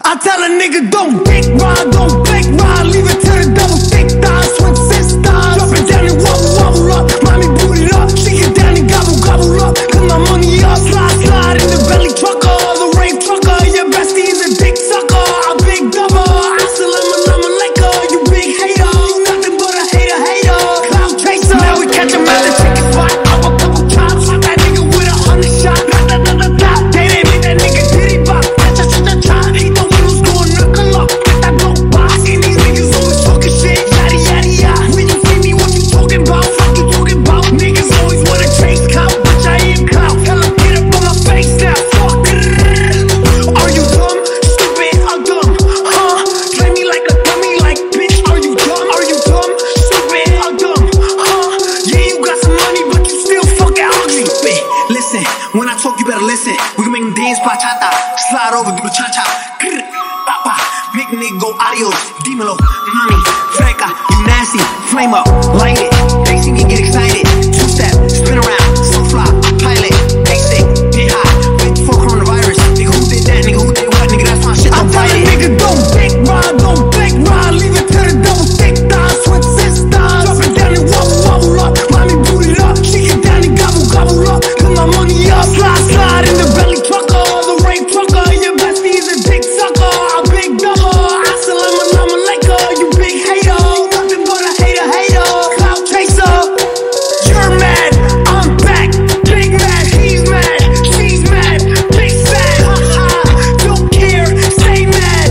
I tell a nigga don't dick ride, don't blick ride. Leave it to the double thick thighs, twin sisters. Drop it down and wobble, wobble up. Mommy boot it up, she get down and gobble, gobble up. Cause my money up, slide, slide in the belly trucker. The rave trucker, your bestie is a dick sucker. A big double, assalamu alaikum. You big hater, you nothing but a hater, hater. Cloud chaser, now we catch him at the chicken spot. Up a couple chops, shot that nigga with 100 shots. They didn't make that nigga titty bop. He thought we was going knuckle up. Get that dope box, and these niggas always talking shit. Yada yada yada. When you see me, what you talking about? Fuck you talking about? Niggas always wanna chase clout, bitch I ain't clout. Tell 'em get up on my face now. Fuck. Are you dumb, stupid, or dumb? Huh? Play me like a dummy, like bitch. Are you dumb? Are you dumb, stupid, or dumb? Huh? Yeah, you got some money, but you still fucking ugly. Stupid. Listen, when I talk, you better listen. We can make them dance bachata, slide over, do the cha-cha. Papa, big nigga go adios, dímelo, mami, freca, you nasty, flame up, light it. They see me get excited, two-step, spin around, so fly, pilot, basic, get high, wait for coronavirus. Nigga, who did that? Nigga, who did what? Nigga, that's my shit, don't fight it. I tell a nigga don't dick ride, don't blick ride. Leave it to the double thick thighs, twin sisters. Drop it down and wobble, wobble up. Mommy boot it up, she get down and gobble, gobble up. Cause my money up, slide, slide in the belly trucker. The rape trucker, your bestie is a dick sucker. A big double, assalamu alaikum. You big hater, you nothing but a hater, hater. Cloud chaser, you're mad, I'm back. Big mad, he's mad, she's mad. Big sad, ha ha, don't care, stay mad.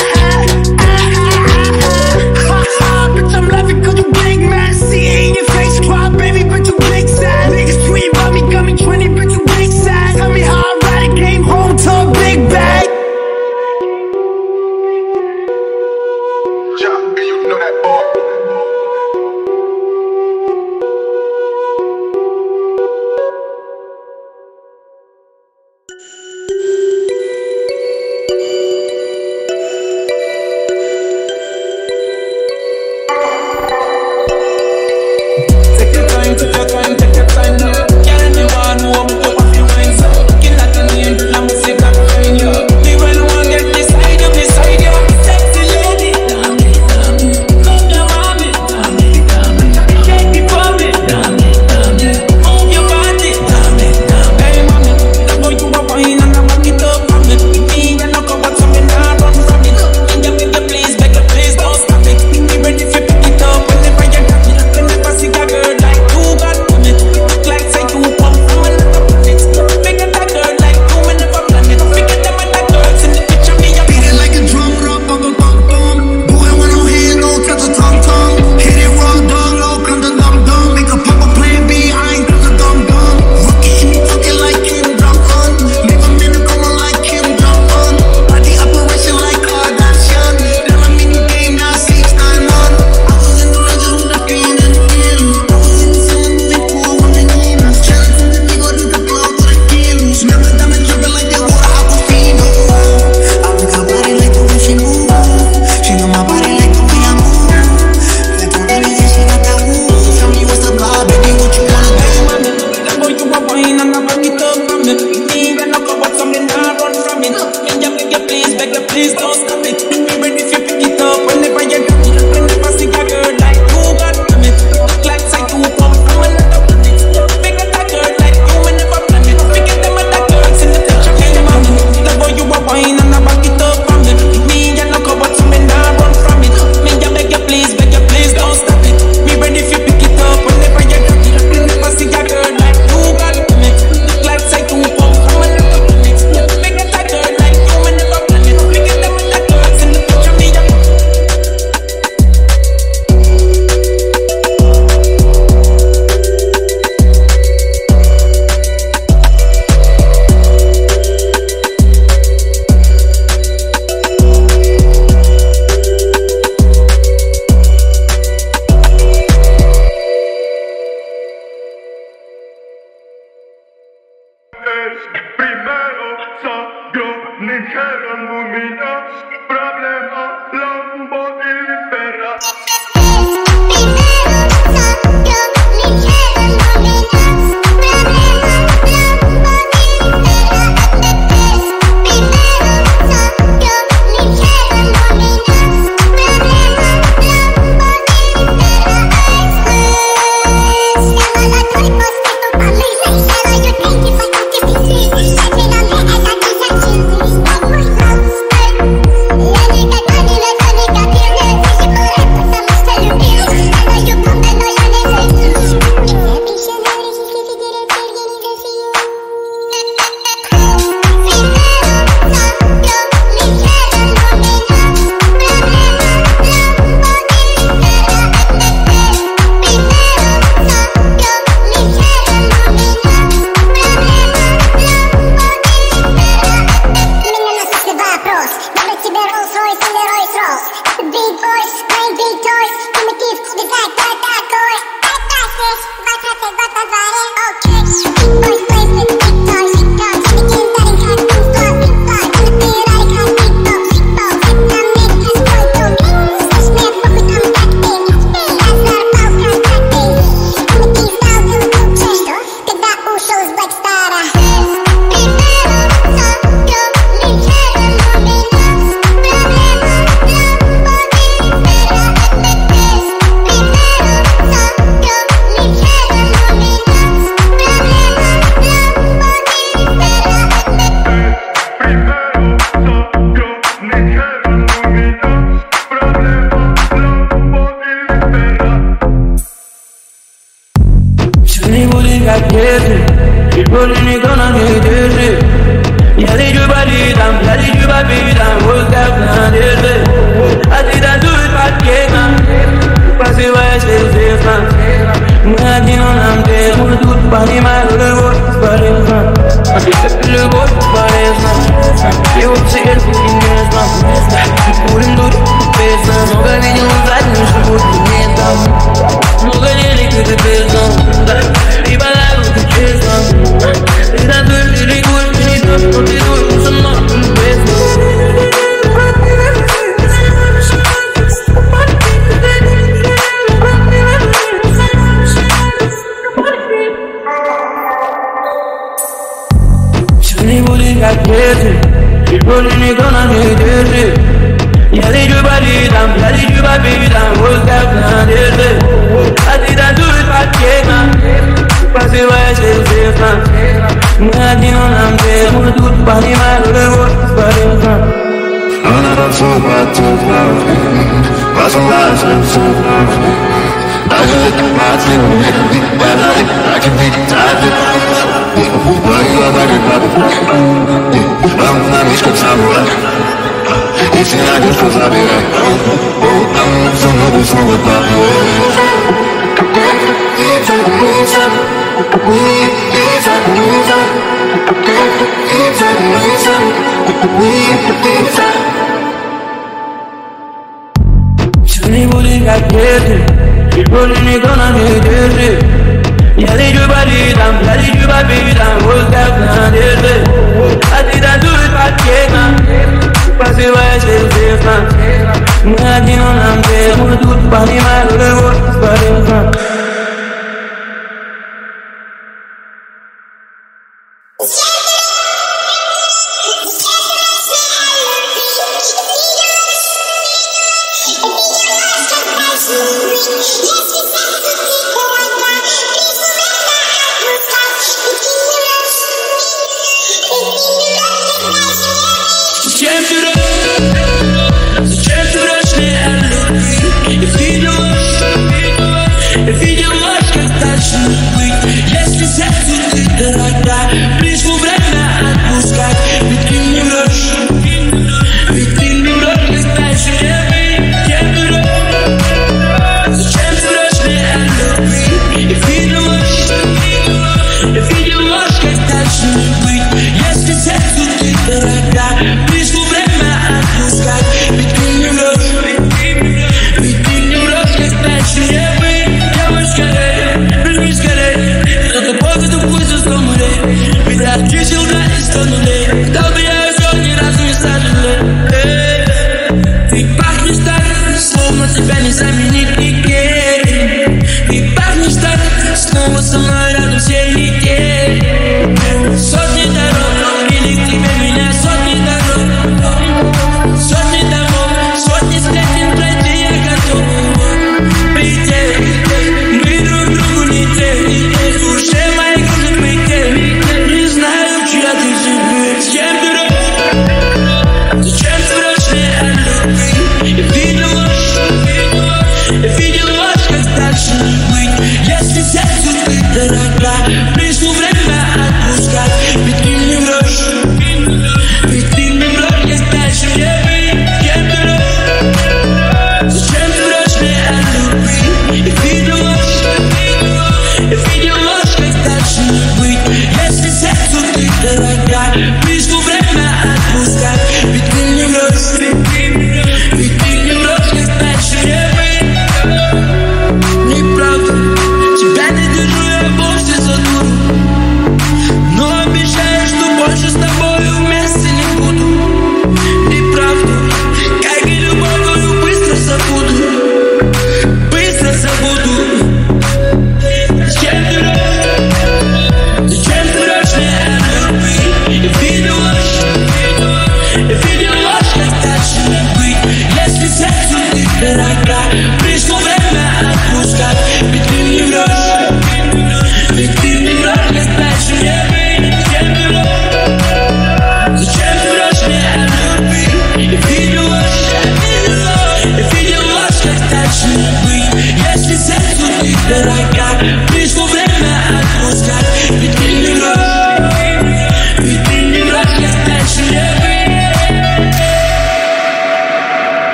Ha ha, bitch I'm laughing cause you big mad. See it in your face, cry baby, bitch you big sad. Niggas tweet about me, got me 20, bitch you big sad. Tell me how I ride it, came home to a big bag. Yeah, you know that boy. Take your time, take your time, take your time now. Can't anyone warm up off your mind, so kill that and name, I'm sick of crying, yo. The real one get beside you, beside you. Sexy lady, damn it, damn it. Love your mommy, damn it, damn it. Take it for me, damn it, damn it. Move your body, damn it, damn it. Hey mommy, that boy you a wine and I back it up from it. Me and I come back from it, I run from it. And you beg you please don't stop it. Be ready if you pick it up whenever you got it. Whenever see that girl like you got it. Look like say you come from another planet. Make that girl like you whenever planet. Forget them and that girls in the picture me a Beat it like a drum, rock, bum, bum, bum, bum. Boy, when I'm here, no touch a tongue, tongue. Hit it raw, dog, low, come to dum, dum. Make a pop a plan B, I ain't do the dum, dum. Rookie, she talking like Kim Jong-un. Leave a minute coming like Kim Jong-un. Body operation like Kardashian. Tell them in the game, now 691. I was in the range with the green and the blue. I was in the sun, moving cool when they need us. Chillin' from the Migo to the club to the kilos. Never done me drippin' like they water Aquafina. I like her body like the way she move. She know my body like the way I move. Like the way that she got that woo. Tell me what's the vibe, baby, what you wanna do? that boy you a wine and I back it up from it. Me and I come back from it, I run from it. And you beg you please don't stop it. Be ready if you pick it up whenever you got it. Whenever see a girl like you got it. Look like say you come from another planet. Beg that girl like you whenever planet. Forget them and that girls in the picture. Hey mommy, that boy you a wine and I back it up from it. Me and I come back from it, I run from it. Me and beg you please don't stop it. Be ready if you pick it up whenever you got it. Whenever see a girl like you got it. Look like say you come from another planet. Beg that girl like you whenever planet. Forget them and that girl. par les mains, le vote par les mains. Le vote par les mains. Et au ciel, il n'y a pas. Pour une doute, pesant. On gagne les montagnes, je vous dis bien. On gagne les coups de pesant. Les balades, on te pesant. Les adultes, les gouttes, les deux, on te doute, on se manque une pesant. Rolling it gonna need it. Yeah, they do body down, yeah, they do baby down. Work out now, I did I do it back here, pass it by, still safe now. Nothing on I'm there, I'm gonna do it body, my little work, body, I'm not so bad to love. Pass on lies, I'm so bad. I heard my thing, but I can be tired. Why you are like a brother? I'm not mis comme ça, voilà. Et c'est la gueule, faut savoir. I'm so noble, so what rolling it gonna need it. Yeah, they do body down, yeah, they do baby down. Work out now, I did I do it back here, pass it by, still safe now. Nothing on I'm there, I'm gonna do it body, my little work, body, If you know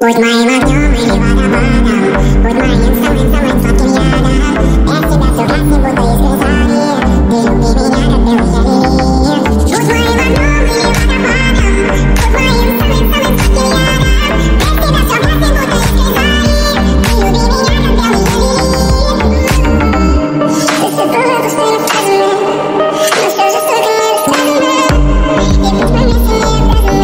Будь моим огнем или водопадом, будь моим самым-самым сладким ядом. Без тебя все гаснет, будто искры зари. Ты люби меня, как белый ярик. Будь моим огнем или водопадом, будь моим самым-самым сладким ядом. Без тебя все гаснет, будто искры зари. Ты люби меня, как белый ярик. Ты все было, то, что я сказала, но все же столько рассказано. И ведь мы вместе не обязаны.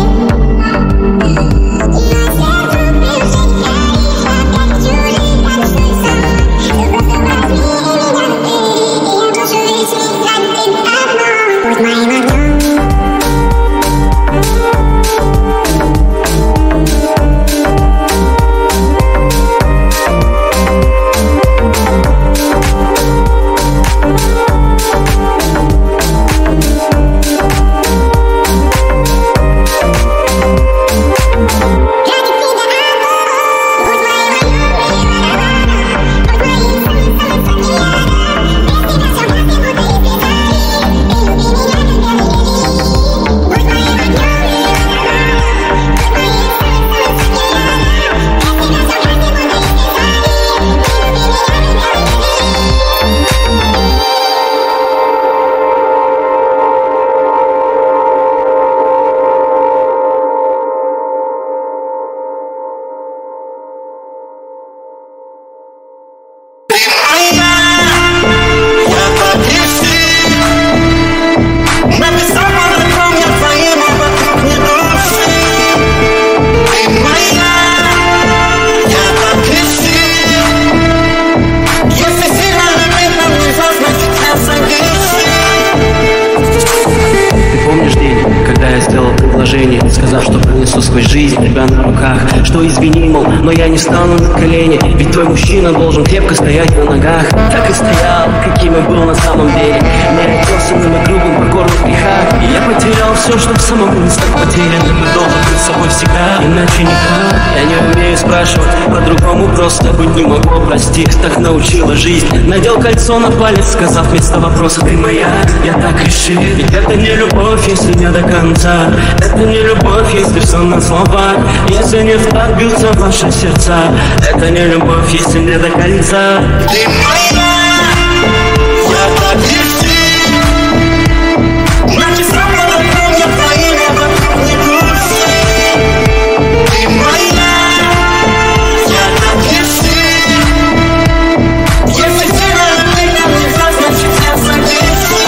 Сказав, что пронесу сквозь жизнь тебя на руках. Что извини, мол, но я не стану на колени. Ведь твой мужчина должен крепко стоять на ногах. Так и стоял, каким и был на самом деле. Неотесанным и грубым по горлу греха. И я потерял все, что самому не стать потерянным. И должен быть с собой всегда, иначе никак. Я не умею спрашивать, по-другому просто быть не могу. Прости, так научила жизнь. Надел кольцо на палец, сказав вместо вопроса: ты моя, я так решил. Ведь это не любовь, если не до конца. Это не любовь, если все на слова. Если не в так бьются ваши сердца. Это не любовь, если не до конца. Ты моя, я так решил. Значит, сам подобрал я твоим, а вокруг не души. Ты моя, я так решил. Если сильно любить нельзя, значит, я согласен.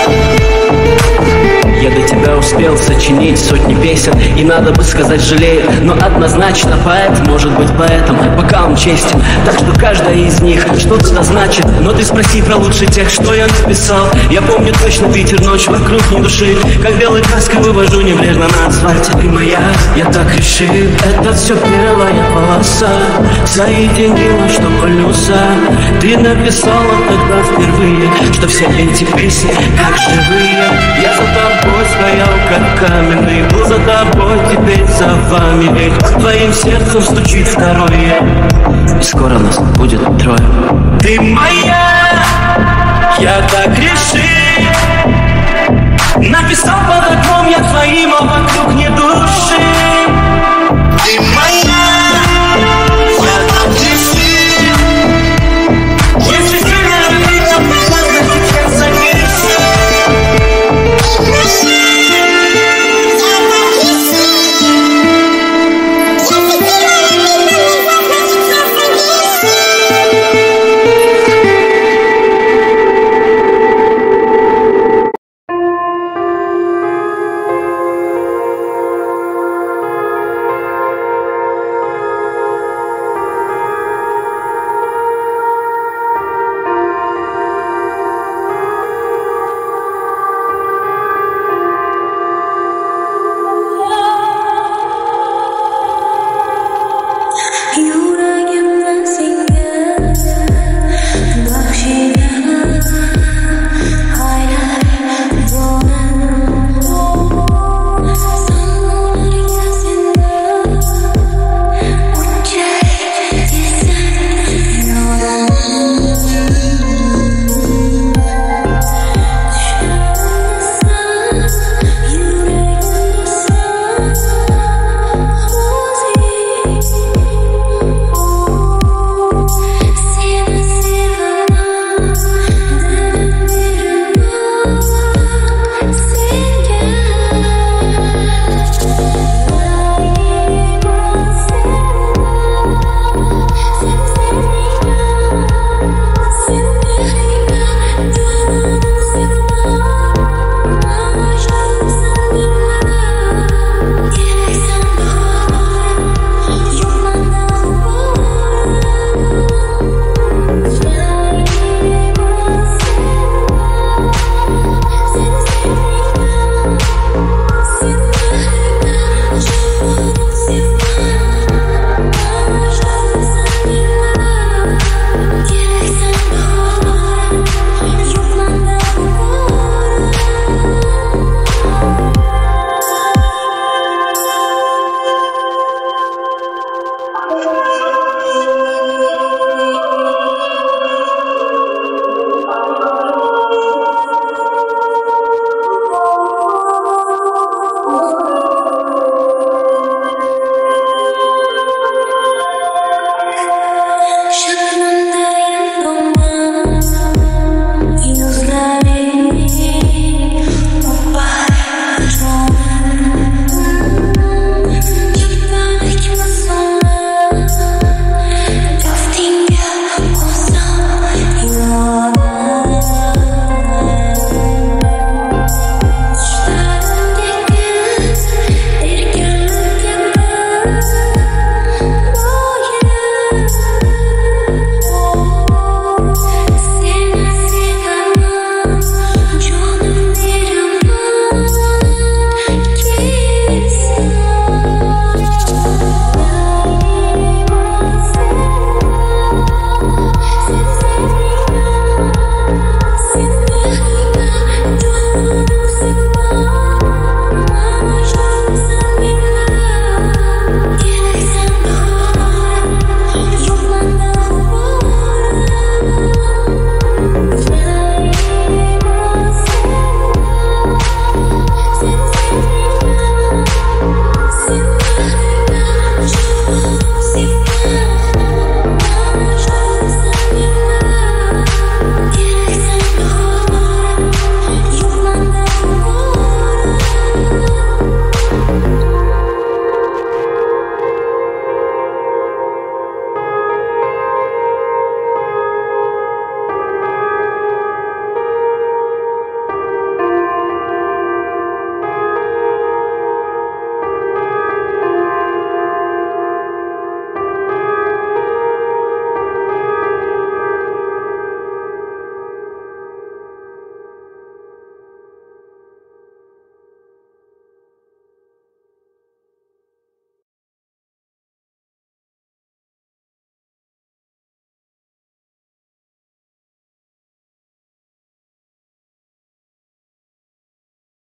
Я до тебя успел сочинить сотни песен, и надо бы сказать жалею, но однозначно поэт может быть поэтом, пока он честен. Так что каждая из них что-то значит. Но ты спроси про лучший текст, что я написал. Я помню точно ветер, ночь вокруг не души. Как белой краской вывожу небрежно на асфальте. Ты моя, я так решил. Это все белая полоса соединила, что полюса. Ты написала тогда впервые, что все эти песни как живые. Я за тобой стоял как каменный, был за тобой, теперь за вами. Ведь твоим сердцем стучит второе, и скоро нас будет трое. Ты моя, я так решил. Написал под окном я твоим, а вокруг не души. Ты моя, я так решил. Если сильно любить, то понятно, сейчас запиши.